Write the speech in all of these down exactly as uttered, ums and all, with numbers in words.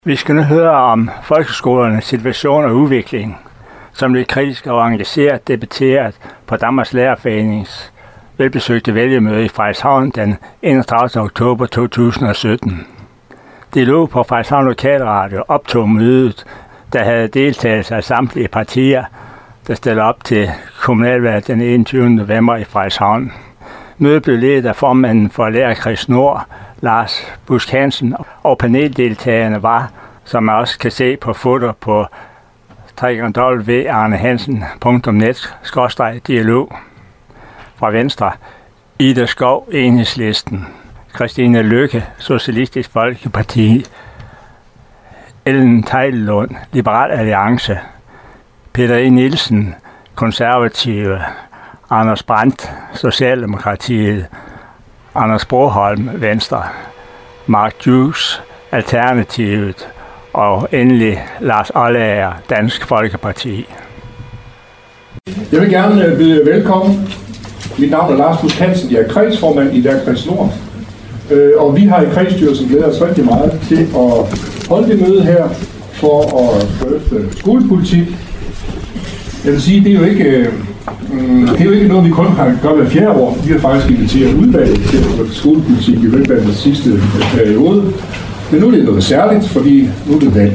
Vi skal nu høre om folkeskolernes situation og udvikling, som lidt kritisk og engageret debatteret på Danmarks Lærerforenings velbesøgte vælgermøde i Frederikshavn den enogtredivte oktober to tusind og sytten. Det lå på Frederikshavn Lokalradio optog mødet, der havde deltagelse af samtlige partier, der stiller op til kommunalvalget den enogtyvende november i Frederikshavn. Mødet blev ledet af formanden for Lærerkreds Nord, Lars Busk Hansen, og paneldeltagerne var, som man også kan se på foto på w w w punktum arnehansen punktum net skråstreg dialog. Fra Venstre, Ida Skov, Enhedslisten, Christine Lykke, Socialistisk Folkeparti, Ellen Tejlelund, Liberal Alliance, Peter E. Nielsen, Konservative, Anders Brandt, Socialdemokratiet, Anders Broholm, Venstre, Mark Hughes, Alternativet og endelig Lars Oldager, Dansk Folkeparti. Jeg vil gerne byde velkommen. Mit navn er Lars Busk Hansen, jeg er kredsformand i Lærerkreds Nord. Og vi har i kredsstyrelsen glædet os rigtig meget til at holde det møde her for at drøfte skolepolitik. Jeg vil sige, det er jo ikke, det er jo ikke noget, vi kun har gjort hver fjerde år. Vi har faktisk inviteret udvalget til at drøfte skolepolitik i løbet af den sidste periode. Men nu er det noget særligt, fordi nu er det valg.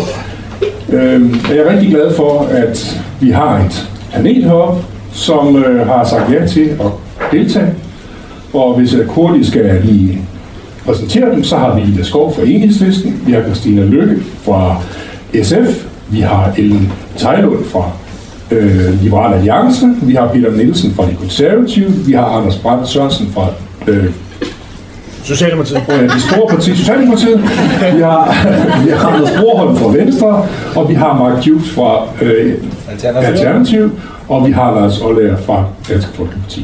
Jeg er rigtig glad for, at vi har et panel heroppe, som har sagt ja til at deltage. Og hvis jeg hurtigt skal lige præsentere dem, så har vi Ida Skov fra Enhedslisten, vi har Christine Lykke fra S F, vi har Ellen Tejlelund fra øh, Liberal Alliance, vi har Peter Nielsen fra De Konservative, vi har Anders Brandt Sørensen fra øh, Socialdemokratiet. Øh, det store parti Socialdemokratiet, vi har, vi har Anders Broholm fra Venstre, og vi har Mark Hughes fra øh, Alternativet, og vi har Lars Oldager fra Dansk Folkeparti.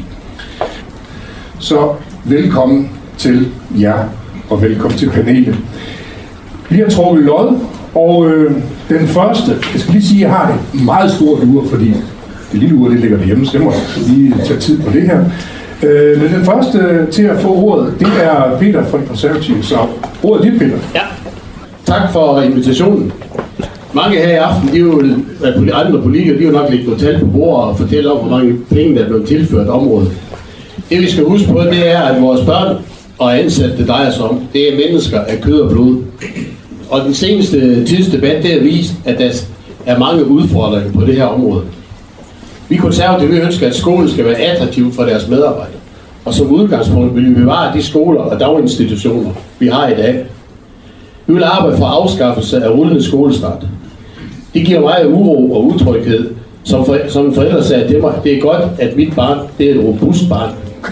Så velkommen til jer, og velkommen til panelet. Vi har trukket lod, og øh, den første, jeg skal lige sige, at jeg har det meget stort ur, fordi det lille ur, det ligger derhjemme, så det må jeg lige tage tid på det her. Øh, men den første til at få ordet, det er Peter fra De Konservative, så ordet er dit, Peter. Ja, tak for invitationen. Mange her i aften, de er jo, andre politikere, de er jo nok lidt gået tal på bordet og fortælle om, hvor mange penge, der er blevet tilført området. Det vi skal huske på, det er, at vores børn og ansatte, det drejer sig om, det er mennesker af kød og blod. Og den seneste tids debat, det har vist, at der er mange udfordringer på det her område. Vi konservative, vi ønsker, at skolen skal være attraktiv for deres medarbejdere. Og som udgangspunkt vil vi bevare de skoler og daginstitutioner, vi har i dag. Vi vil arbejde for afskaffelse af rullende skolestart. Det giver mig uro og utryghed. Som, for, som forældre sagde til mig, det er godt, at mit barn, det er et robust barn.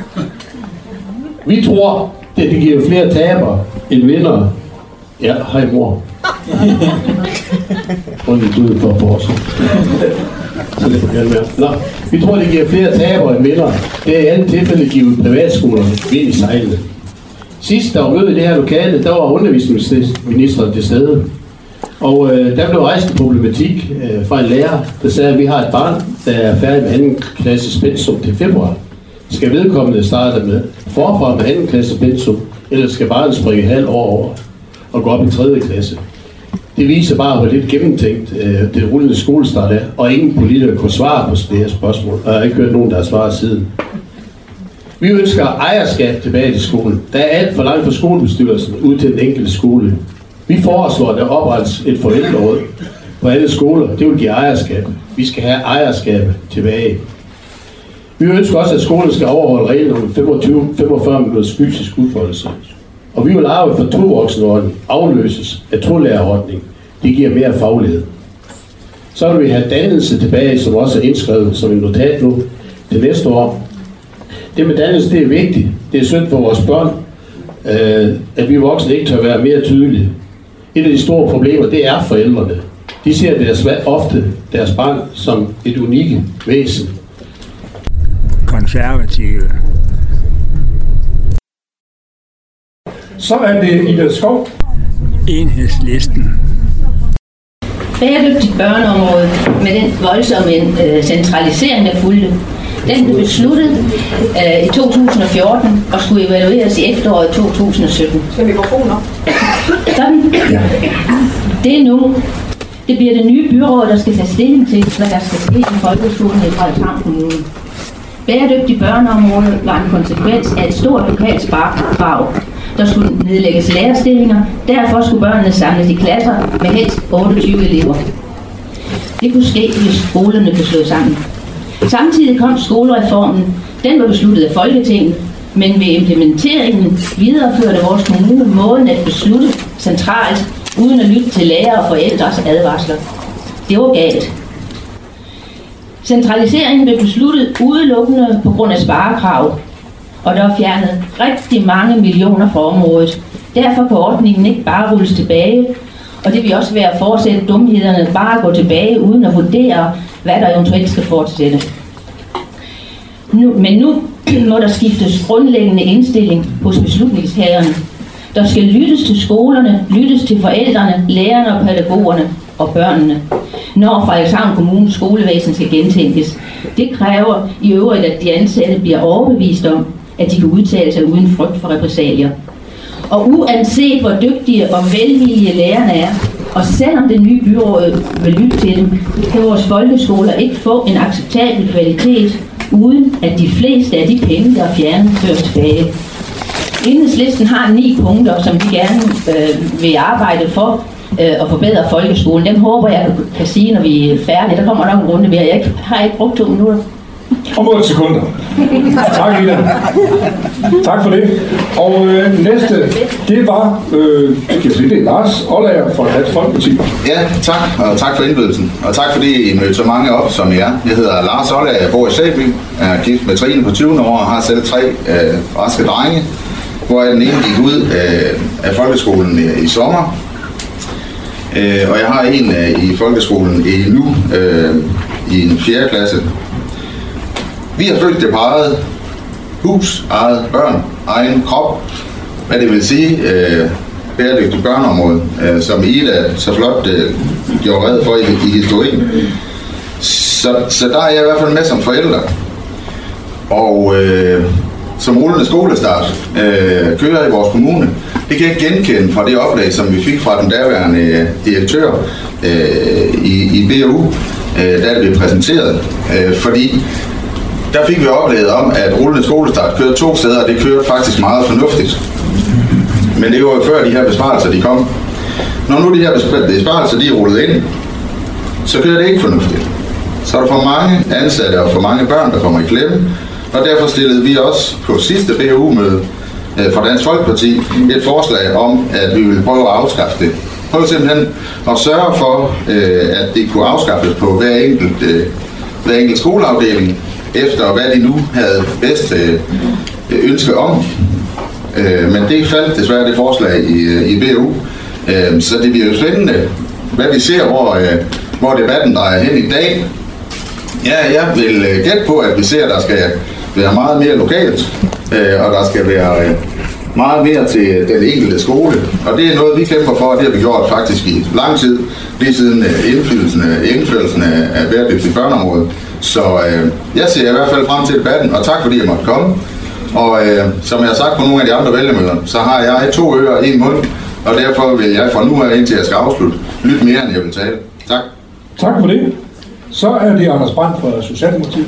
Vi tror, at det giver flere tabere end vindere. Ja, hej mor. Og det er for på os. Så det får gerne være. Nå, vi tror, det giver flere tabere end vindere. Det er i alle tilfælde givet privatskolerne vind i sejlene. Sidst der var møde i det her lokale, der var undervisningsministeren til stede. Og øh, der blev rejst en problematik øh, fra en lærer, der sagde, at vi har et barn, der er færdig med anden klasses pensum til februar. Skal vedkommende starte med forfra med anden klasse pensum, eller skal barnet springe halv år over og gå op i tredje klasse? Det viser bare, hvor lidt gennemtænkt øh, det rullende skolestart er, og ingen politikere kunne svare på det her spørgsmål, og jeg har ikke hørt nogen, der har svaret siden. Vi ønsker ejerskab tilbage til skolen. Der er alt for langt fra skolebestyrelsen ud til den enkelte skole. Vi foreslår, at der oprettes et forældreråd på alle skoler. Det vil give ejerskab. Vi skal have ejerskab tilbage. Vi ønsker også, at skolen skal overholde reglen om femogtyve til femogfyrre minutters fysisk udfoldelse. Og vi vil arbejde for tovoksenordning, afløses af tolærerordning. Det giver mere faglighed. Så vil vi have dannelse tilbage, som også er indskrevet som en notat nu til næste år. Det med dannelse, det er vigtigt. Det er synd for vores børn, øh, at vi voksne ikke tør være mere tydelige. Et af de store problemer, det er forældrene. De ser deres, ofte deres barn som et unikt væsen. Konservative. Så er det Ida Skov. Enhedslisten. Bæredygtigt børneområde med den voldsomme øh, centralisering, der fulgte. Den blev besluttet øh, i to tusind og fjorten og skulle evalueres i efteråret to tusind og sytten. Skal mikrofoner? Sådan. Ja. Det er nu. Det bliver det nye byråd, der skal tage stilling til, hvad der skal ske i folkeskolen i Frederikshavn Kommune. Bæredygtig børneområde var en konsekvens af et stort lokalt sparekrav. Der skulle nedlægges lærerstillinger, derfor skulle børnene samles i klasser med helst otteogtyve elever. Det kunne ske, hvis skolerne blev slået sammen. Samtidig kom skolereformen. Den var besluttet af Folketinget, men ved implementeringen videreførte vores kommune måden at beslutte centralt, uden at lytte til lærere og forældres advarsler. Det var galt. Centraliseringen blev besluttet udelukkende på grund af sparekrav, og der var fjernet rigtig mange millioner fra området. Derfor kan ordningen ikke bare rulles tilbage, og det vil også være at fortsætte dumhederne bare at gå tilbage uden at vurdere, hvad der eventuelt skal fortsætte. Nu, men nu må der skiftes grundlæggende indstilling hos beslutningshaverne. Der skal lyttes til skolerne, lyttes til forældrene, lærerne og pædagogerne og børnene, når Frederikshavn Kommunes skolevæsen skal gentænkes. Det kræver i øvrigt, at de ansatte bliver overbevist om, at de kan udtale sig uden frygt for repressalier. Og uanset hvor dygtige og velvillige lærerne er, og selvom det nye byråd vil lytte til dem, kan vores folkeskoler ikke få en acceptabel kvalitet, uden at de fleste af de penge, der er fjernet, føres tilbage. Enhedslisten har ni punkter, som vi gerne øh, vil arbejde for øh, at forbedre folkeskolen. Dem håber jeg kan sige, når vi er færdige. Der kommer nok en runde mere. Jeg ikke, har ikke brugt to minutter. Om otte sekunder. Tak, Ida. Tak for det. Og øh, næste, det var, øh, det kan det er Lars Olager fra Dansk Folkeparti. Ja, tak, og tak for indbydelsen. Og tak fordi I mødte så mange op, som I er. Jeg hedder Lars Olager, jeg bor i Sæby, er gift med Trine på tyve år og har selv tre øh, raske drenge, hvor den ene gik ud øh, af folkeskolen i, i sommer. Øh, og jeg har en øh, i folkeskolen i nu, øh, i en fjerde klasse. Vi har følt det på eget hus, eget børn, egen krop, hvad det vil sige, øh, bæredygtigt børneområde, øh, som Ida så flot øh, gjorde red for i, i historien. Så, så der er jeg i hvert fald med som forældre. Og øh, som rullende skolestart øh, kører i vores kommune. Det kan jeg genkende fra det oplæg, som vi fik fra den daværende direktør øh, i, i B U, øh, da det blev præsenteret. Øh, fordi der fik vi oplevet om, at rullende skolestart kørte to steder, og det kørte faktisk meget fornuftigt. Men det var jo før de her besparelser, de kom. Når nu de her besparelser, de er rullet ind, så kører det ikke fornuftigt. Så er der for mange ansatte og for mange børn, der kommer i klemme, og derfor stillede vi også på sidste B U-møde øh, fra Dansk Folkeparti et forslag om, at vi ville prøve at afskaffe det. Prøve simpelthen at sørge for, øh, at det kunne afskaffes på hver enkelt, øh, hver enkelt skoleafdeling, efter hvad de nu havde bedst øh, ønske om. Øh, men det faldt desværre det forslag i, i B U. Øh, så det bliver jo spændende, hvad vi ser, hvor, øh, hvor debatten drejer hen i dag. Ja, jeg vil øh, gætte på, at vi ser, at der skal være meget mere lokalt, øh, og der skal være øh, meget mere til den enkelte skole. Og det er noget, vi kæmper for, og det har vi gjort faktisk i lang tid, lige siden øh, indførelsen, indførelsen af, af bæredygtigt børneområde. Så øh, jeg ser i hvert fald frem til debatten, og tak fordi jeg måtte komme. Og øh, som jeg har sagt på nogle af de andre vælgermøder, så har jeg to ører og en mund, og derfor vil jeg fra nu af indtil jeg skal afslutte lytte mere, end jeg vil tale. Tak. Tak for det. Så er det Anders Brandt fra Socialdemokratiet.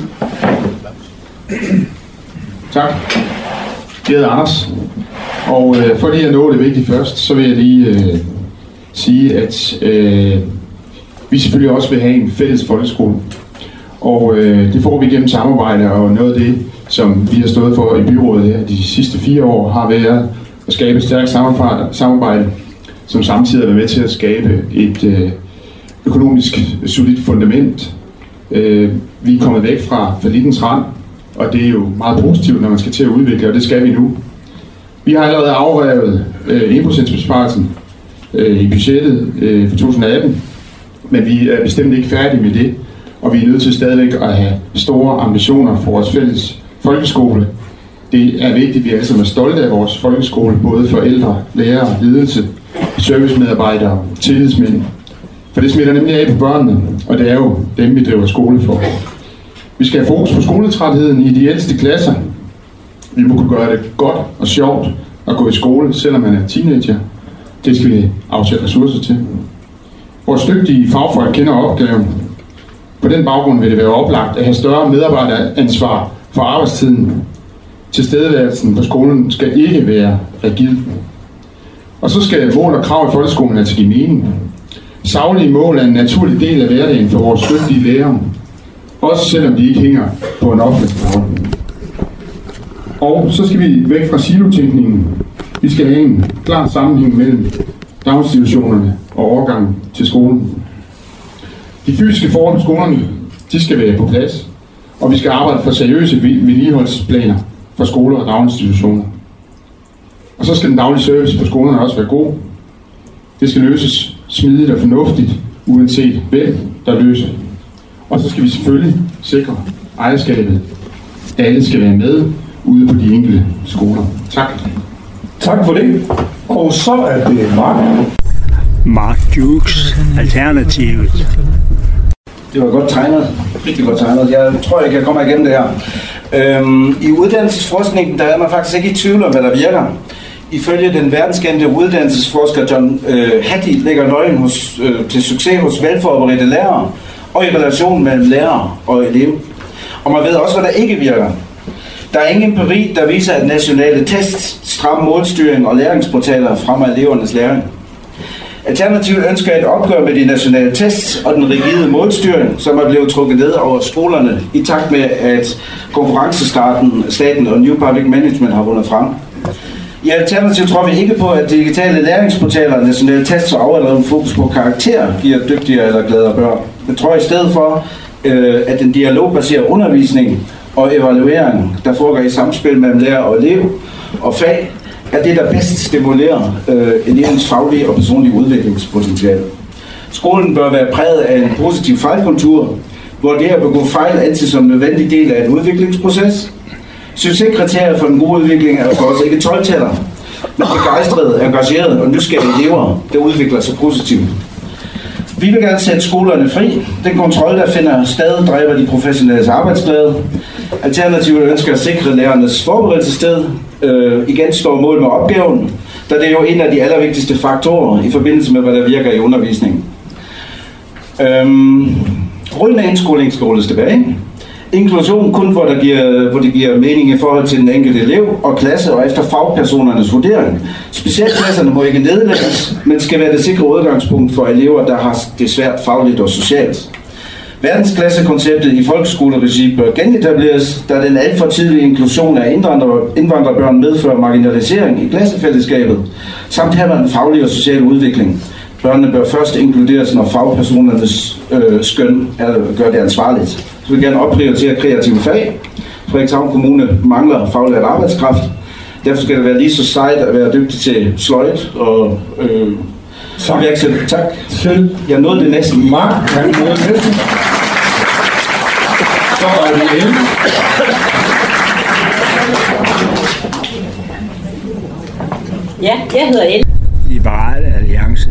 Tak. Jeg hedder Anders. Og øh, for lige at nå det vigtige først, så vil jeg lige øh, sige, at øh, vi selvfølgelig også vil have en fælles folkeskole. Og øh, det får vi gennem samarbejde, og noget af det, som vi har stået for i byrådet her de sidste fire år, har været at skabe et stærkt samarbejde, som samtidig er med til at skabe et øh, økonomisk solidt fundament. Øh, vi er kommet væk fra fallittens rand, og det er jo meget positivt, når man skal til at udvikle, og det skal vi nu. Vi har allerede afrevet øh, en procent besparelsen øh, i budgettet øh, for to tusind atten, men vi er bestemt ikke færdige med det, og vi er nødt til stadigvæk at have store ambitioner for vores fælles folkeskole. Det er vigtigt, at vi alle sammen er stolte af vores folkeskole, både forældre, lærere, ledelse, servicemedarbejdere, tillidsmænd. For det smitter nemlig af på børnene, og det er jo dem, vi driver skole for. Vi skal have fokus på skoletrætheden i de ældste klasser. Vi må kunne gøre det godt og sjovt at gå i skole, selvom man er teenager. Det skal vi afsætte ressourcer til. Vores dygtige fagfolk kender opgaven. På den baggrund vil det være oplagt at have større medarbejderansvar for arbejdstiden. Tilstedeværelsen på skolen skal ikke være rigid. Og så skal mål og krav i folkeskolen altså give mening. Saglige mål er en naturlig del af hverdagen for vores dygtige lærere. Også selvom de ikke hænger på en offentlig tavle. Og så skal vi væk fra silotænkningen. Vi skal have en klar sammenhæng mellem daginstitutionerne og overgangen til skolen. De fysiske forhold på skolerne, de skal være på plads, og vi skal arbejde for seriøse vedligeholdelsesplaner for skoler og daginstitutioner. Og så skal den daglige service på skolerne også være god. Det skal løses smidigt og fornuftigt, uanset hvem der løser. Og så skal vi selvfølgelig sikre ejerskabet. Alle skal være med ude på de enkelte skoler. Tak. Tak for det. Og så er det Mark. Mark Dukes, Alternativet. Det var godt tegnet. Rigtig godt tegnet. Jeg tror, jeg kan komme igennem det her. Øhm, I uddannelsesforskningen, der er man faktisk ikke i tvivl om, hvad der virker. Ifølge den verdenskendte uddannelsesforsker John øh, Hattie ligger nøglen hos, øh, til succes hos velforberedte lærere og i relationen mellem lærer og elev. Og man ved også, hvad der ikke virker. Der er ingen empiri, der viser, at nationale tests, stram målstyring og læringsportaler fremmer elevernes læring. Alternativet ønsker et opgør med de nationale tests og den rigide målstyring, som er blevet trukket ned over skolerne i takt med, at konkurrencestaten staten og New Public Management har vundet frem. I Alternativet tror vi ikke på, at digitale læringsportaler, nationale tests og overdreven fokus på karakter giver dygtigere eller gladere børn. Jeg tror i stedet for, at den dialogbaserede undervisning og evaluering, der foregår i samspil mellem lærer og elev og fag, er det, der bedst stimulerer øh, elevens faglige og personlige udviklingspotentiale. Skolen bør være præget af en positiv fejlkultur, hvor det at begå fejl anses som en nødvendig del af en udviklingsproces. Succeskriterier for den gode udvikling er for os ikke tolv-taller, men begejstrede, engagerede og nysgerrige elever, der udvikler sig positivt. Vi vil gerne sætte skolerne fri. Den kontrol, der finder stadig, dræber de professionelle arbejdsglæde. Alternativet ønsker at sikre lærernes forberedelsessted. Øh, igen står mål med opgaven, da det er jo en af de allervigtigste faktorer i forbindelse med, hvad der virker i undervisningen. Øhm, Rullen af indskoling skal rulles tilbage. Inklusion kun, hvor, der giver, hvor det giver mening i forhold til den enkelte elev og klasse og efter fagpersonernes vurdering. Specialklasserne må ikke nedlægges, men skal være det sikre udgangspunkt for elever, der har det svært fagligt og socialt. Verdensklassekonceptet i folkeskoleregi bør genetableres, da den alt for tidlige inklusion af indvandrerbørn medfører marginalisering i klassefællesskabet, samt her en faglig og social udvikling. Børnene bør først inkluderes, når fagpersonernes øh, skøn er, gør det ansvarligt. Så vil vi gerne opprioritere kreative fag. Frederikshavn Kommune mangler faglært arbejdskraft. Derfor skal det være lige så sejt at være dygtig til sløjt og øh, tak. Tak. Til jeg nåede det næsten. Mark, han nåede det næsten. Så er det Ellen. Ja, jeg hedder Ellen. Liberal Alliance.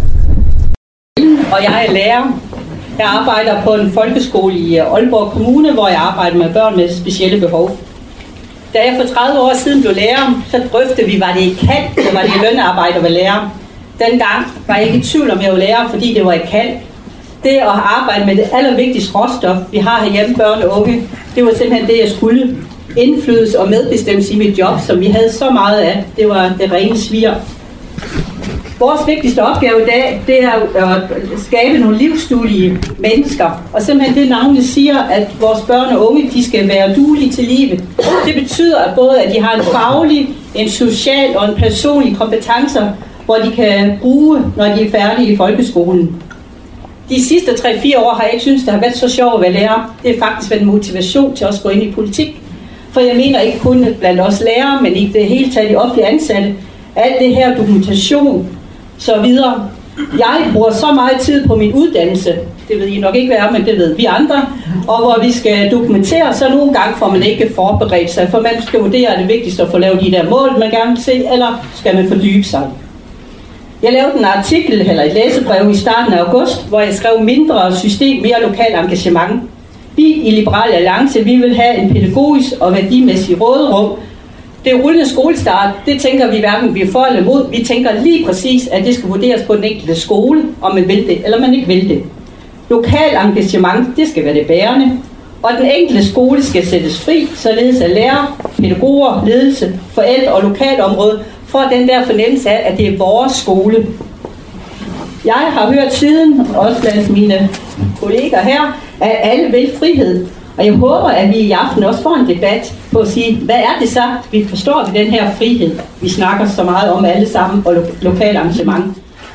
Og jeg er lærer. Jeg arbejder på en folkeskole i Aalborg Kommune, hvor jeg arbejder med børn med specielle behov. Da jeg for tredive år siden blev lærer, så drøftede vi, var det et kald, eller var det et lønarbejde at være lærer. Dengang var jeg ikke i tvivl om, jeg var lærer, fordi det var et kald. Det at arbejde med det allervigtigste råstof, vi har herhjemme, børn og unge, det var simpelthen det, jeg skulle. Indflydelse og medbestemmelse i mit job, som vi havde så meget af, det var det rene svir. Vores vigtigste opgave i dag, det er at skabe nogle livsduelige mennesker. Og simpelthen det navnet siger, at vores børn og unge, de skal være duelige til livet. Det betyder at både, at de har en faglig, en social og en personlig kompetencer, hvor de kan bruge, når de er færdige i folkeskolen. De sidste tre fire år har jeg ikke syntes, det har været så sjovt at være lærer. Det er faktisk været en motivation til at gå ind i politik. For jeg mener ikke kun blandt os lærere, men i det hele taget de offentlige ansatte. Alt det her dokumentation, så videre. Jeg bruger så meget tid på min uddannelse, det ved I nok ikke, hvad er, men det ved vi andre, og hvor vi skal dokumentere, så nogle gange får man ikke forberedt sig, for man skal vurdere, det vigtigste at få lavet de der mål, man gerne vil se, eller skal man fordybe sig. Jeg lavede en artikel, eller et læsebrev i starten af august, hvor jeg skrev mindre system, mere lokal engagement. Vi i Liberal Alliance, vi vil have en pædagogisk og værdimæssig råderum. Det rullende skolestart, det tænker vi hverken vi er for eller imod. Vi tænker lige præcis, at det skal vurderes på den enkelte skole, om man vil det eller man ikke vil det. Lokal engagement, det skal være det bærende. Og den enkelte skole skal sættes fri, således at lærere, pædagoger, ledelse, forældre og lokalområde får den der fornemmelse af, at det er vores skole. Jeg har hørt siden, også blandt mine kolleger her, at alle vil frihed. Og jeg håber, at vi i aften også får en debat på at sige, hvad er det så, vi forstår ved den her frihed, vi snakker så meget om alle sammen, og lo- lokal engagement.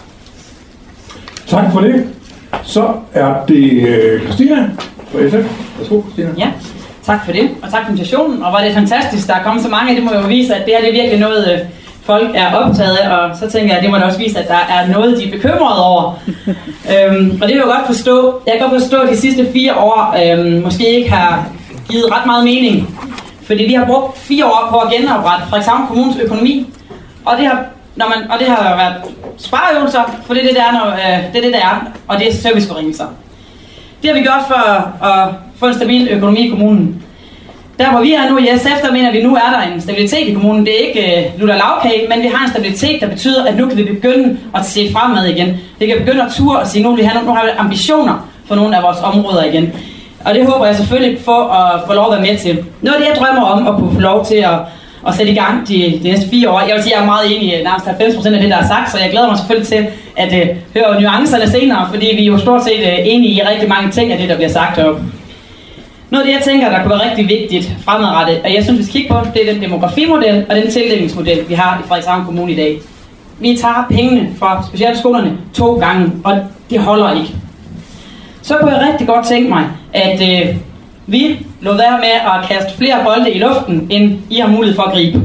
Tak for det. Så er det Christina fra S F. Værsgo, Christina. Ja, tak for det, og tak for invitationen. Og var det fantastisk, der er kommet så mange. Det må jo vise, at det her det er virkelig noget, folk er optaget af, og så tænker jeg, at det må da også vise, at der er noget, de er bekymrede over. øhm, og det vil jeg godt forstå. Jeg kan godt forstå, at de sidste fire år øhm, måske ikke har givet ret meget mening. Fordi vi har brugt fire år på at genoprette Frederikshavn Kommunes økonomi. Og det har, når man, og det har været spareøvelser, for det er det, der er, når, øh, det er det, der er, og det er serviceforringelser. Det har vi gjort for at få en stabil økonomi i kommunen. Der hvor vi er nu i S F, der mener vi, nu er der en stabilitet i kommunen. Det er ikke uh, lutter lavkage, men vi har en stabilitet, der betyder, at nu kan vi begynde at se fremad igen. Vi kan begynde at ture og sige, nu, vi har, nu har vi ambitioner for nogle af vores områder igen. Og det håber jeg selvfølgelig få at få lov at være med til. Noget af det, jeg drømmer om at kunne få lov til at, at sætte i gang de, de næste fire år. Jeg vil sige, at jeg er meget enig i nærmest halvfems procent af det, der er sagt, så jeg glæder mig selvfølgelig til at uh, høre nuancerne senere, fordi vi er jo stort set uh, enige i rigtig mange ting af det, der bliver sagt heroppe. Noget af det, jeg tænker, der kunne være rigtig vigtigt fremadrettet, og jeg synes, vi skal kigge på, det er den demografimodel og den tildelingsmodel, vi har i Frederikshavn Kommune i dag. Vi tager pengene fra specialskolerne to gange, og det holder ikke. Så kunne jeg rigtig godt tænke mig, at øh, vi lod være med at kaste flere bolde i luften, end I har mulighed for at gribe.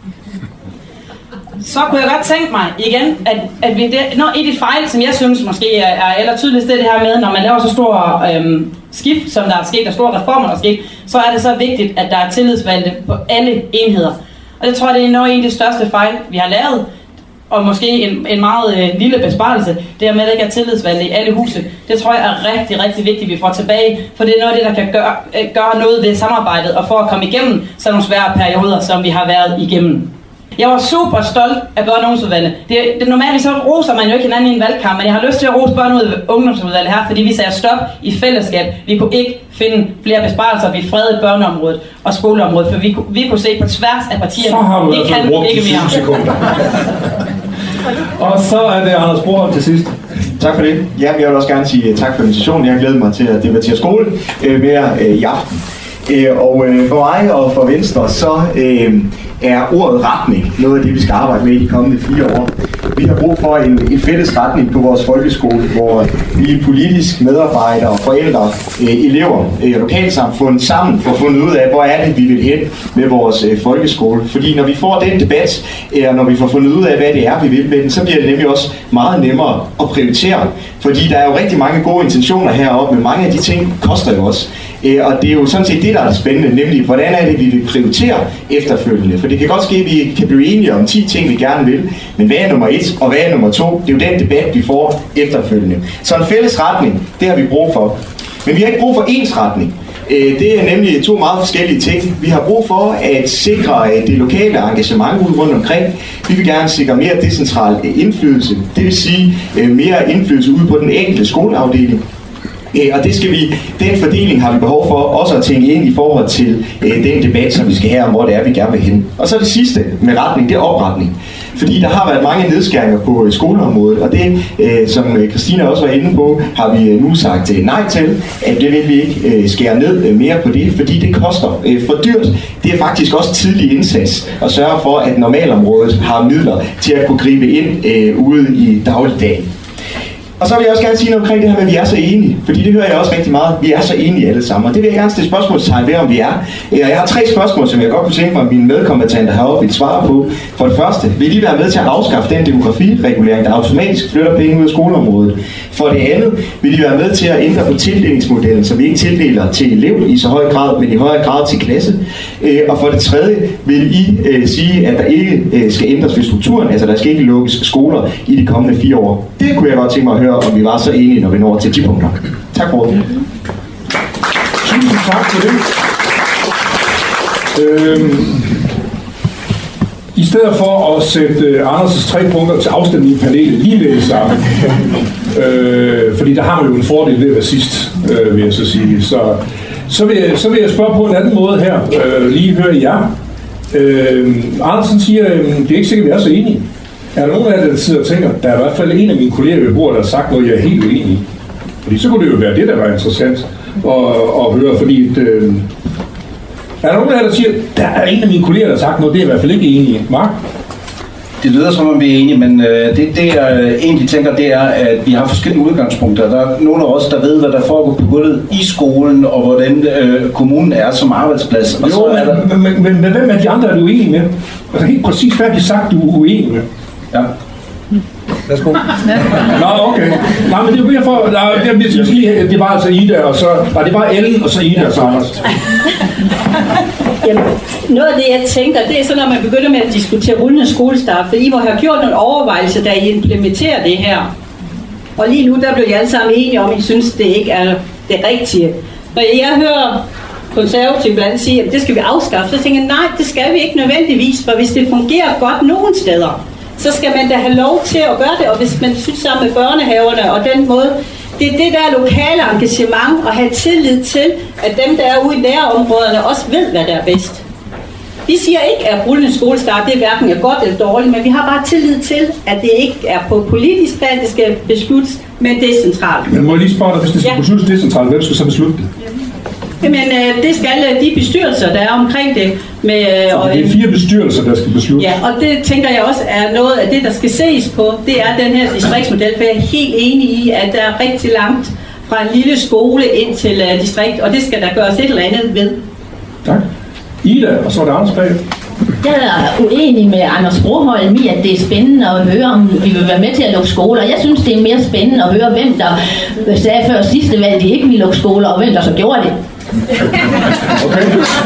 Så kunne jeg godt tænke mig igen, at, at vi det, når et af de fejl, som jeg synes måske er, er eller tydeligst, det, det her med, når man laver så stor øhm, skift, som der er sket, og store reformer, der er sket, så er det så vigtigt, at der er tillidsvalgte på alle enheder. Og det tror jeg, det er noget en af de største fejl, vi har lavet, og måske en, en meget øh, lille besparelse, det er med, at der ikke er tillidsvalgte i alle huse. Det tror jeg er rigtig, rigtig vigtigt, vi får tilbage, for det er noget af det, der kan gøre, øh, gøre noget ved samarbejdet, og for at komme igennem sådan nogle svære perioder, som vi har været igennem. Jeg var super stolt af børne- og ungdomsudvalget. Det, det normalt så roser man jo ikke hinanden i en valgkamp, men jeg har lyst til at rose børne- og ungdomsudvalget her, fordi vi sagde stop i fællesskab. Vi kunne ikke finde flere besparelser. Vi fredede børneområdet og skoleområdet, for vi, vi kunne se på tværs af partierne. Så har du vi kan brugt ikke mere. sekunder. Og så er det Anders Brohr til sidst. Tak for det. Ja, jeg vil også gerne sige tak for invitationen. Jeg glæder mig til at debattere skole øh, med jer øh, i aften. Øh, og øh, for mig og for Venstre, så øh, er ordet retning noget af det, vi skal arbejde med i de kommende fire år. Vi har brug for en, en fælles retning på vores folkeskole, hvor vi politisk, medarbejdere, forældre, øh, elever, øh, lokalsamfund sammen får fundet ud af, hvor er det, vi vil hen med vores øh, folkeskole. Fordi når vi får den debat, øh, og når vi får fundet ud af, hvad det er, vi vil med den, så bliver det nemlig også meget nemmere at prioritere. Fordi der er jo rigtig mange gode intentioner heroppe, men mange af de ting koster jo også. Og det er jo sådan set det, der er det spændende, nemlig hvordan er det, vi vil prioritere efterfølgende. For det kan godt ske, at vi kan blive enige om ti ting, vi gerne vil, men hvad er nummer et, og hvad er nummer to? Det er jo den debat, vi får efterfølgende. Så en fælles retning, det har vi brug for. Men vi har ikke brug for ens retning. Det er nemlig to meget forskellige ting. Vi har brug for at sikre det lokale engagement ude rundt omkring. Vi vil gerne sikre mere decentral indflydelse, det vil sige mere indflydelse ude på den enkelte skoleafdeling. Og det skal vi, den fordeling har vi behov for også at tænke ind i forhold til øh, den debat, som vi skal have om, hvor det er, vi gerne vil hen. Og så det sidste med retning, det er opretning. Fordi der har været mange nedskæringer på skoleområdet, og det, øh, som Christina også var inde på, har vi nu sagt øh, nej til, at det vil vi ikke øh, skære ned øh, mere på det, fordi det koster øh, for dyrt. Det er faktisk også tidlig indsats at sørge for, at normalområdet har midler til at kunne gribe ind øh, ude i dagligdagen. Og så vil jeg også gerne sige noget omkring det her med, at vi er så enige. Fordi det hører jeg også rigtig meget. Vi er så enige alle sammen. Og det vil jeg gerne stille spørgsmålstegn ved, om vi er. Jeg har tre spørgsmål, som jeg godt kunne tænke mig, at mine medkompetenter heroppe vil svare på. For det første, vil I være med til at afskaffe den demografiregulering, der automatisk flytter penge ud af skoleområdet? For det andet, vil I være med til at ændre på tildelingsmodellen, så vi ikke tildeler til elev i så høj grad, men i højere grad til klasse? Og for det tredje, vil I øh, sige, at der ikke øh, skal ændres ved strukturen, altså der skal ikke lukkes skoler i de kommende fire år? Det kunne jeg godt tænke mig at høre, om vi var så enige, når vi når til de punkter. Tak for ordet. Tusind tak for det. Øhm, I stedet for at sætte uh, Anders' tre punkter til afstemning i panelet lige med det samme, øh, fordi der har man jo en fordel ved at være sidst, øh, vil jeg så sige. Så, så, vil jeg, så vil jeg spørge på en anden måde her, øh, lige høre jer. Øh, Andersen siger, at det er ikke sikkert, at vi er så enige. Er der nogen af jer, der sidder og tænker, der er i hvert fald en af mine kolleger ved bordet, der har sagt noget, jeg er helt uenig i? Fordi så kunne det jo være det, der var interessant at, at høre, fordi et, øh, er der nogen af jer, der siger, der er en af mine kolleger, der har sagt noget, det er i hvert fald ikke enig i? Mark? Det lyder som om vi er enige, men øh, det, det jeg egentlig tænker, det er, at vi har forskellige udgangspunkter. Der er nogle af os, der ved, hvad der foregår på gulvet i skolen, og hvordan øh, kommunen er som arbejdsplads. Og jo, så er men, der... men, men, men, men hvem af de andre er du uenig med? Altså helt præcis, hvad har de sagt, du er uenig med? Ja. Værsgo. Nå, okay. Nej, men det er jo for, nej, det, det, det, det var altså Ida, og så, nej, det var Ellen, og så Ida, og så Anders. Jamen, noget af det, jeg tænker, det er så, når man begynder med at diskutere rullende skolestart, for I må have gjort nogle overvejelser, da I implementerer det her. Og lige nu, der blev I alle sammen enige om, at I synes, det ikke er det rigtige. Når jeg hører konservative blandt sige, at det skal vi afskaffe, så tænker jeg, nej, det skal vi ikke nødvendigvis, for hvis det fungerer godt nogen steder, så skal man da have lov til at gøre det, og hvis man synes sammen med børnehaverne og den måde, det er det der lokale engagement og have tillid til, at dem, der er ude i nærområderne, også ved, hvad der er bedst. Vi siger ikke, at rullende skolestart, det hverken er godt eller dårligt, men vi har bare tillid til, at det ikke er på politisk plan, det skal besluttes, men decentralt. Men må jeg lige spørge dig, hvis det skal ja. besluttes decentralt, hvem skal så beslutte det? Jamen, det skal de bestyrelser, der er omkring det. Med, og det er fire bestyrelser, der skal beslutte. Ja, og det tænker jeg også er noget af det, der skal ses på. Det er den her distriktsmodel, for jeg er helt enig i, at der er rigtig langt fra en lille skole ind til uh, distrikt, og det skal der gøres et eller andet ved. Tak. Ida, og så er det Anders bag. Jeg er uenig med Anders Broholm i, at det er spændende at høre, om vi vil være med til at lukke skoler. Jeg synes, det er mere spændende at høre, hvem der sagde før sidste valg, de ikke ville lukke skoler, og hvem der så gjorde det. Okay.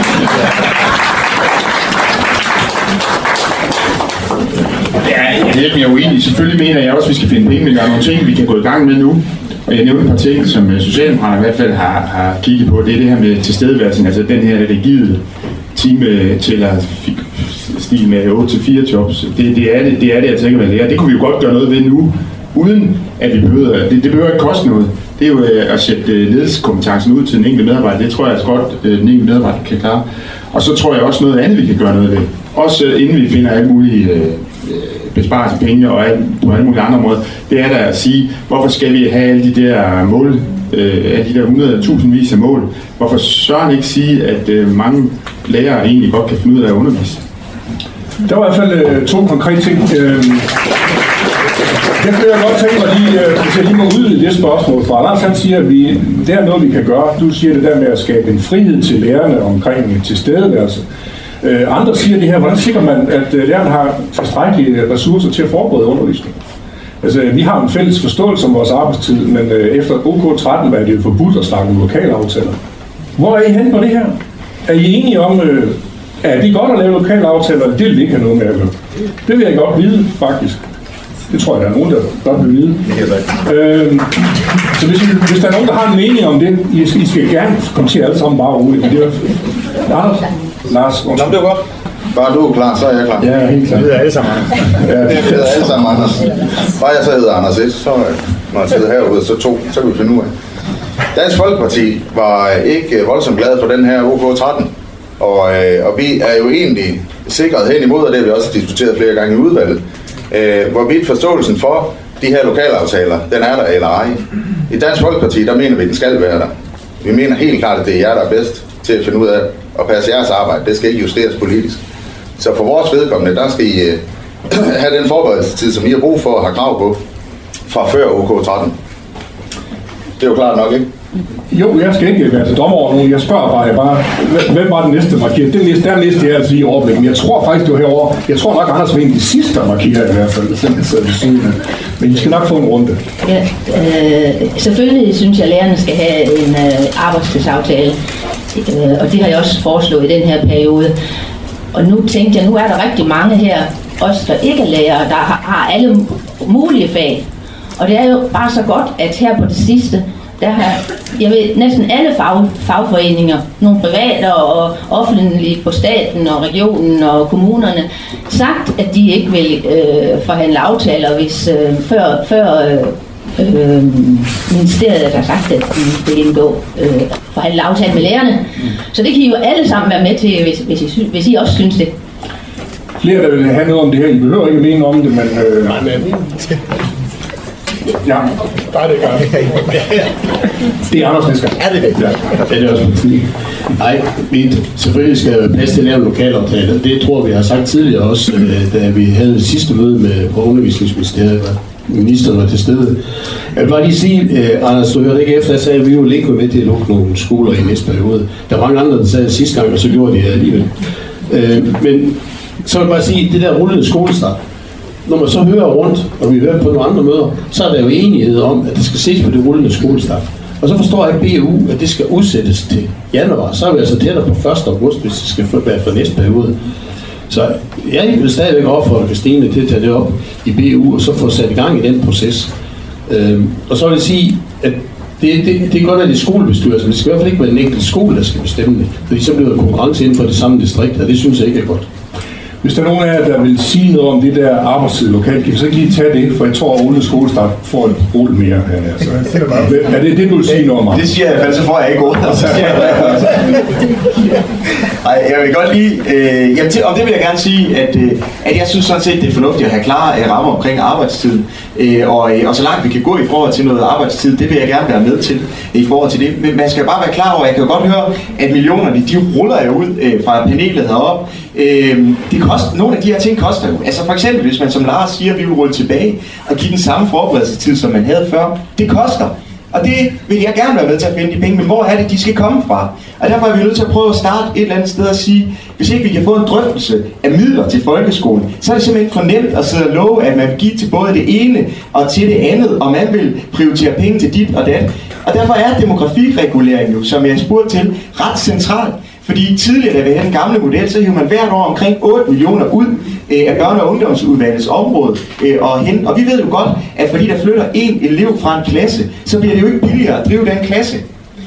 Ja, jeg er lidt mere uenig. Selvfølgelig mener jeg også, at vi skal finde penge, men der er nogle ting, vi kan gå i gang med nu. Og jeg nævnte et par ting, som Socialdemokraterne i hvert fald har, har kigget på. Det er det her med tilstedeværelsen, altså den her rigide time til at stige med otte til fire jobs. Det, det, er det, det er det, jeg tænker, hvad det er. Det kunne vi jo godt gøre noget ved nu, uden at vi behøver, det, det behøver ikke koste noget. Det er jo at sætte ledelseskompetencen ud til den enkelte medarbejder. Det tror jeg også godt, den enkelte medarbejder kan klare. Og så tror jeg også noget andet, vi kan gøre noget ved. Også inden vi finder alle mulige øh, besparelser penge og alt, på alle mulige andre måder. Det er der at sige, hvorfor skal vi have alle de der mål, øh, de der hundrede tusind vis af mål? Hvorfor Søren ikke sige, at øh, mange lærere egentlig godt kan finde ud af at undervise? Der var i hvert fald øh, to konkrete ting. Øh, det kunne jeg godt tænke mig lige, øh, hvis jeg lige må udvide det spørgsmål. For Anders han siger, at vi, det er noget, vi kan gøre. Du siger det der med at skabe en frihed til lærerne omkring tilstedeværelse. Øh, andre siger det her, hvordan sikrer man, at øh, lærerne har tilstrækkelige ressourcer til at forberede undervisning? Altså, vi har en fælles forståelse om vores arbejdstid, men øh, efter O K tretten var det jo forbudt at snakke om lokalaftaler. Hvor er I henne på det her? Er I enige om, øh, at det er godt at lave lokalaftaler? Det vil vi ikke have noget med at gøre. Det vil jeg godt vide, faktisk. Det tror jeg, der er nogen, der godt vil vide. Øh, så hvis, hvis der er nogen, der har en mening om det, I skal, I skal gerne komme til alle sammen bare roligt. Men det er Anders, Lars. Nå, det er godt. Bare du er klar, så er jeg klar. Ja, helt klar. Vi hedder alle sammen Anders. Ja, vi hedder alle sammen Anders. Bare jeg så hedder Anders et, så når jeg sidder herude, så to, så kan vi finde ud af. Dansk Folkeparti var ikke voldsomt glade for den her O K tretten. Og, og vi er jo egentlig sikret hen imod, og det har vi også diskuteret flere gange i udvalget, øh, hvorvidt forståelsen for de her lokalaftaler, den er der eller ej. I Dansk Folkeparti, der mener vi, at den skal være der. Vi mener helt klart, at det er jer, der er bedst til at finde ud af at passe jeres arbejde. Det skal ikke justeres politisk. Så for vores vedkommende, der skal I øh, have den forberedelsestid, som I har brug for at have krav på, fra før O K tretten. Det er jo klart nok, ikke? Jo, jeg skal ikke være til dommer over nogen. Jeg spørger bare, jeg bare hvem var den næste markeret? Den næste, der næste jeg altså lige overblik. Men jeg tror faktisk, det var herovre. Jeg tror nok, Anders var en af de sidste, der markerer i hvert fald. Men I skal nok få en runde. Ja, øh, selvfølgelig synes jeg, at lærerne skal have en øh, arbejdstidsaftale. Øh, og det har jeg også foreslået i den her periode. Og nu tænkte jeg, nu er der rigtig mange her, også der ikke er lærere, der har, har alle mulige fag. Og det er jo bare så godt, at her på det sidste, der har, jeg ved, næsten alle fag, fagforeninger, nogle private og offentlige på staten og regionen og kommunerne, sagt, at de ikke vil øh, forhandle aftaler, hvis øh, før, før øh, øh, ministeriet har sagt, at de vil indgå øh, forhandle aftaler med lærerne. Så det kan I jo alle sammen være med til, hvis, hvis, I, hvis I også synes det. Flere, der vil have noget om det her, I behøver ikke mene om det, men... Øh, Nej, men... Ja, bare det gør. Det er Anders Nisker. Er det det? Ja, det er det også på tid. Nej, vi selvfølgelig skal være plads til at lave lokalaftaler. Det tror vi har sagt tidligere også, da vi havde det sidste møde med på Undervisningsministeriet, hvor ministeren var til stede. Jeg vil bare lige sige, uh, Anders, du hørte ikke efter, jeg sagde, at vi jo ikke var med til at lukke nogle skoler i næste periode. Der var mange andre, der sagde sidste gang, og så gjorde de det alligevel. Uh, men så vil jeg bare sige, det der rullende skolestart, når man så hører rundt, og vi hører på nogle andre møder, så er der jo enighed om, at det skal ses på det rullende skolestart. Og så forstår jeg ikke B U, at det skal udsættes til januar. Så er vi altså tættere på første august, hvis det skal være for næste periode. Så jeg vil stadigvæk opfordre Christine til at tage det op i B U, og så få sat i gang i den proces. Øhm, og så vil jeg sige, at det, det, det er godt, at det er skolebestyrelsen, men det skal i hvert fald ikke være en enkelt skole, der skal bestemme det. Fordi så bliver der konkurrence inden for det samme distrikt, og det synes jeg ikke er godt. Hvis der er nogen af jer, der vil sige noget om det der arbejdstid lokalt, kan vi så ikke lige tage det, for jeg tror, at Ole Skolestart får et rul mere her. Altså. Er det det, du vil sige noget om? Det siger jeg, så får jeg ikke ordet. Nej, jeg vil godt lige... Øh, jamen, til, om det vil jeg gerne sige, at, øh, at jeg synes sådan set, det er fornuftigt at have klare øh, rammer omkring arbejdstiden. Øh, og, øh, og så langt vi kan gå i forhold til noget arbejdstid, det vil jeg gerne være med til øh, i forhold til det. Men man skal bare være klar over, at jeg kan godt høre, at millionerne, de ruller jo ud øh, fra panelet heroppe. Øh, det koster, nogle af de her ting koster jo. Altså for eksempel, hvis man som Lars siger, at vi vil rulle tilbage og give den samme forberedelsestid, som man havde før, det koster. Og det vil jeg gerne være med til at finde de penge, men hvor er det, de skal komme fra? Og derfor er vi nødt til at prøve at starte et eller andet sted og sige, hvis ikke vi kan få en drøftelse af midler til folkeskolen, så er det simpelthen for nemt at sidde og love, at man vil give til både det ene og til det andet, og man vil prioritere penge til dit og dat. Og derfor er demografiregulering jo, som jeg spurgte til, ret central. Fordi tidligere, da vi havde den gamle model, så hiver man hvert år omkring otte millioner ud øh, af børne- og ungdomsudvalgets område øh, og hen. Og vi ved jo godt, at fordi der flytter en elev fra en klasse, så bliver det jo ikke billigere at drive den klasse.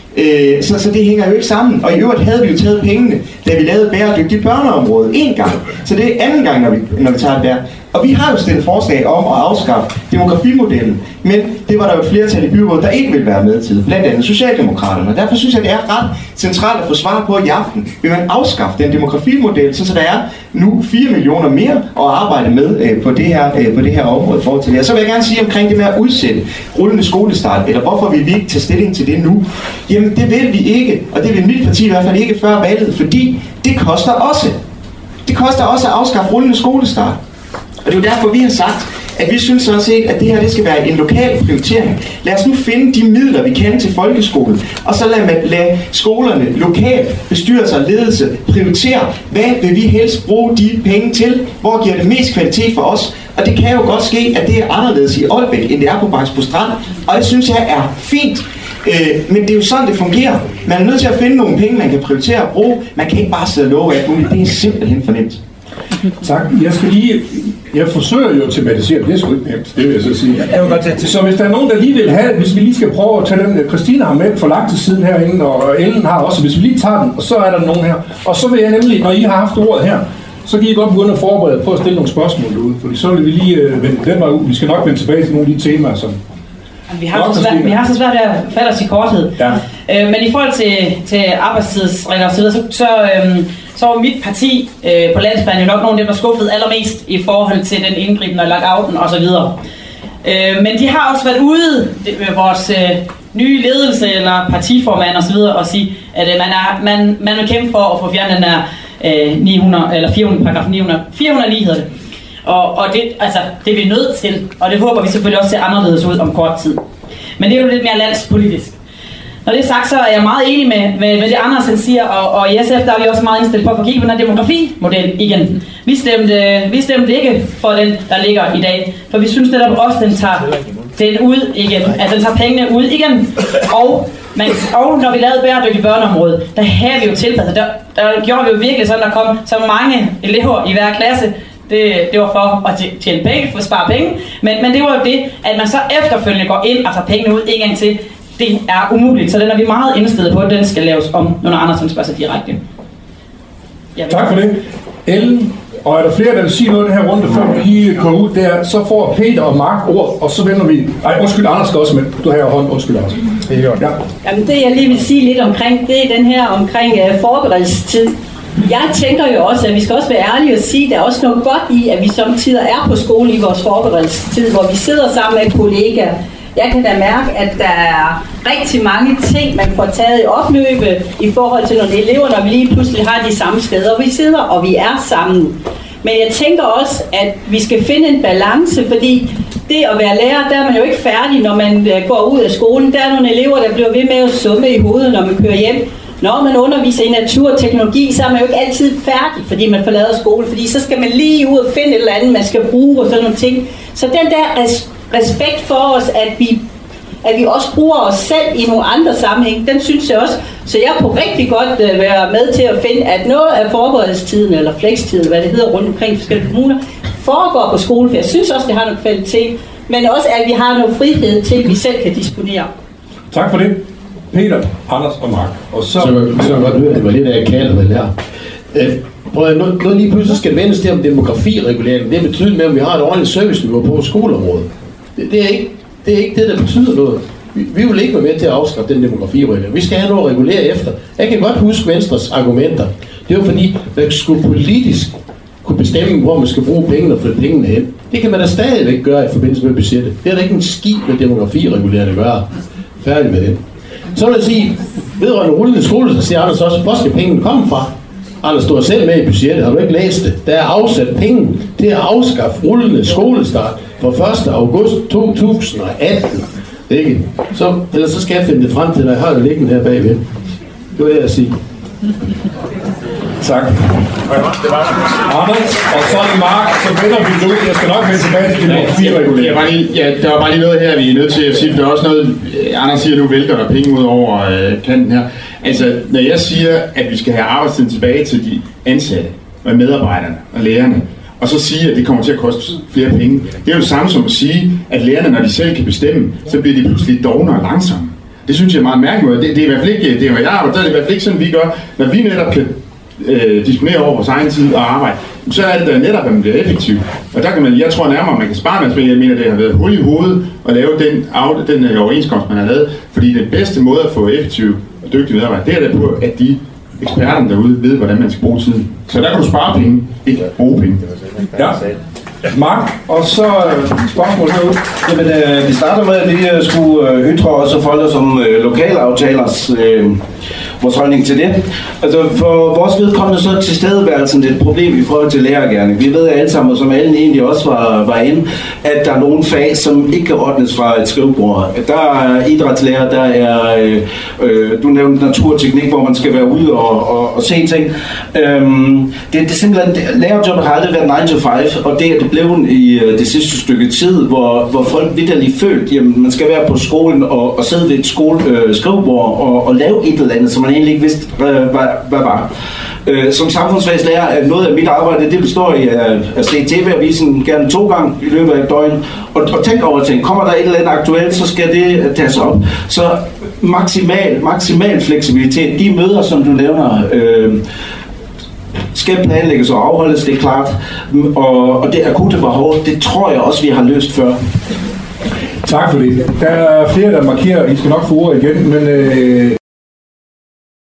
Øh, så, så det hænger jo ikke sammen. Og i øvrigt havde vi jo taget pengene, da vi lavede bæredygtigt børneområde én gang. Så det er anden gang, når vi, når vi tager det der. Og vi har jo stillet forslag om at afskaffe demografimodellen, men det var der jo et flertal i byrådet, der ikke ville være med til, blandt andet Socialdemokraterne. Og derfor synes jeg, det er ret centralt at få svar på i aften. Vil man afskaffe den demografimodel, så, så der er nu fire millioner mere at arbejde med øh, på, det her, øh, på det her område i forhold til det. Og så vil jeg gerne sige omkring det med at udsætte rullende skolestart, eller hvorfor vil vi ikke tage stilling til det nu? Jamen det vil vi ikke, og det vil mit parti i hvert fald ikke før valget, fordi det koster også. Det koster også at afskaffe rullende skolestart. Og det er jo derfor, vi har sagt, at vi synes sådan set, at det her det skal være en lokal prioritering. Lad os nu finde de midler, vi kan til folkeskolen, og så lad, man, lad skolerne lokalt, bestyrelser og ledelse prioritere, hvad vil vi helst bruge de penge til, hvor giver det mest kvalitet for os. Og det kan jo godt ske, at det er anderledes i Aalbæk, end det er på Bangsbo Strand, og det synes jeg er fint. Øh, men det er jo sådan, det fungerer. Man er nødt til at finde nogle penge, man kan prioritere at bruge. Man kan ikke bare sidde og love alt muligt. Det er simpelthen for nemt. Tak. Jeg skal lige... Jeg forsøger jo at tematisere, det er sgu ikke nemt, det vil jeg så sige. Så hvis der er nogen, der lige vil have, hvis vi lige skal prøve at tage den, Christina har med for lang tid siden herinde, og Ellen har også, hvis vi lige tager den, og så er der nogen her. Og så vil jeg nemlig, når I har haft ordet her, så kan I godt begynde at forberede på at stille nogle spørgsmål derude, fordi så vil vi lige øh, vende den vej ud. Vi skal nok vende tilbage til nogle af de temaer, som... Vi har, så svært, vi har så svært ved at fatte os i korthed. Ja. Øh, men i forhold til, til arbejdstidsregler og så videre, så, så, øhm, så var mit parti øh, på landsplan jo nok nogle af dem, der skuffede allermest i forhold til den indgribende og lockouten og så videre. Øh, men de har også været ude med vores øh, nye ledelse eller partiformand og så videre og sige, at øh, man, er, man, man vil kæmpe for at få fjernet den der øh, ni hundrede, eller fire hundrede, paragraf ni hundrede, fire hundrede og ni hedder det. Og, og det, altså, det er vi nødt til, og det håber vi selvfølgelig også ser anderledes ud om kort tid. Men det er jo lidt mere landspolitisk. Når det er sagt, så er jeg meget enig med, med, med det Andersen siger, og, og i S F der er vi også meget indstillet på at få kigge på den her demografimodel igen. Vi stemte, vi stemte ikke for den, der ligger i dag, for vi synes netop også, den tager den ud igen, at den tager pengene ud igen. Og, man, og når vi lavede bæredygtigt børneområde, der havde vi jo tilpasset, der, der gjorde vi jo virkelig sådan, der kom så mange elever i hver klasse. Det, det var for at tjene penge, for at spare penge, men, men det var jo det, at man så efterfølgende går ind og tager pengene ud en gang til det er umuligt, så den er vi meget indstillet på, at den skal laves om, når Andersen spørger sig direkte. Tak for det. Ellen, og er der flere, der vil sige noget i den her runde, før vi lige går ud der, så får Peter og Mark ord, og så vender vi... Ej, undskyld, Anders skal også med. Du har jo hånd. Undskyld, Anders. Det er godt. Ja. Jamen, det jeg lige vil sige lidt omkring, det er den her omkring uh, forberedelsestid. Jeg tænker jo også, at vi skal også være ærlige og sige, at der er også noget godt i, at vi samtidig er på skole i vores forberedelsestid, hvor vi sidder sammen med kollegaer. Jeg kan da mærke, at der er rigtig mange ting, man får taget i opløbet i forhold til nogle elever, når vi lige pludselig har de samme steder, vi sidder, og vi er sammen. Men jeg tænker også, at vi skal finde en balance, fordi det at være lærer, der er man jo ikke færdig, når man går ud af skolen. Der er nogle elever, der bliver ved med at summe i hovedet, når man kører hjem. Når man underviser i natur og teknologi, så er man jo ikke altid færdig, fordi man forlader skole, fordi så skal man lige ud og finde et eller andet, man skal bruge og sådan nogle ting. Så den der res- respekt for os, at vi, at vi også bruger os selv i nogle andre sammenhæng, den synes jeg også. Så jeg kunne rigtig godt uh, være med til at finde, at noget af forberedelsestiden, eller flekstiden, hvad det hedder rundt omkring forskellige kommuner, foregår på skole, for jeg synes også, det har noget kvalitet, men også, at vi har noget frihed til, at vi selv kan disponere. Tak for det. Peter, Anders og Mark. Og så... Så, så jeg godt høre, at det var lidt af kaldet, vel her. Øh, prøv at noget, noget lige pludselig skal det vendes til om demografiregulering. Det betyder med, at vi har et ordentligt serviceniveau på skoleområdet. Det, det, er ikke, det er ikke det, der betyder noget. Vi, vi vil ikke være med til at afskaffe den demografiregulering. Vi skal have noget at regulere efter. Jeg kan godt huske Venstres argumenter. Det var fordi, man skulle politisk kunne bestemme, hvor man skal bruge pengene og flytte pengene hen. Det kan man da stadigvæk gøre i forbindelse med budgettet. Det er da ikke en ski med demografiregulering at gøre. Færdig med det. Så vil jeg sige, vedrørende rullende skole, så siger Anders også, hvor skal pengene komme fra? Anders står selv med i budgettet, har du ikke læst det? Der er afsat penge til at afskaffe rullende skolestart fra første august to tusind og atten. Ikke? Så, ellers så skal jeg finde det frem til, når jeg har det liggende her bagved. Det var det, jeg siger. Tak. Anders, og så er det Mark, så vender vi nu. Jeg skal nok vende tilbage til demografiregulering. Ja, der var bare lige noget her, vi er nødt til at sige, for der er også noget, Anders siger, nu vælter der penge ud over øh, kanten her. Altså, når jeg siger, at vi skal have arbejdstiden tilbage til de ansatte, og medarbejderne og lærerne, og så sige, at det kommer til at koste flere penge, det er jo det samme som at sige, at lærerne, når de selv kan bestemme, så bliver de pludselig dovne og langsomme. Det synes jeg er meget mærkeligt. Det, det er i hvert fald ikke, det er, jeg arbejder, det er i hvert fald ikke sådan, vi gør, når vi netop kan øh, disponere over vores egen tid og arbejde, så er det da netop, at man bliver effektiv. Og der kan man, jeg tror nærmere, at man kan spare med, jeg mener, det har været hul i hovedet at lave den, den overenskomst, man har lavet, fordi den bedste måde at få effektiv og dygtige medarbejdere, det er der på, at de eksperterne derude ved, hvordan man skal bruge tiden. Så der kan du spare penge, ikke bruge penge. Ja. Mark, og så spørgsmål herude. Jamen, øh, vi starter med, at vi øh, skulle øh, ytre os og folde os om øh, lokalaftalers øh, vores holdning til det. Altså, for vores vedkommende så er tilstedeværelsen et problem i forhold til lærergerning. Vi ved alle sammen, og som alle egentlig også var, var inde, at der er nogle fag, som ikke kan ordnes fra et skrivebord. Der er idrætslærer, der er, øh, øh, du nævnte naturteknik, hvor man skal være ude og, og, og se ting. Øhm, det, det er simpelthen, lærerjobbet har aldrig været nine to five, og det er det blev i øh, det sidste stykke tid, hvor, hvor folk vitterligt følte, jamen man skal være på skolen og, og sidde ved et skole, øh, skrivebord og, og lave et eller andet, som man egentlig ikke vidste, hvad, hvad, hvad var. Øh, som samfundsfagslærer er noget af mit arbejde, det består i at, at se tv-avisen gerne to gange i løbet af et døgn, og, og tænke over ting. Kommer der et eller andet aktuelt, så skal det tages op. Så maksimal, maksimal fleksibilitet. De møder, som du nævner, øh, skal planlægges og afholdes, det er klart. Og, og det akutte behov, det tror jeg også, vi har løst før. Tak for det. Der er flere, der markerer, I skal nok få ordet igen, men øh,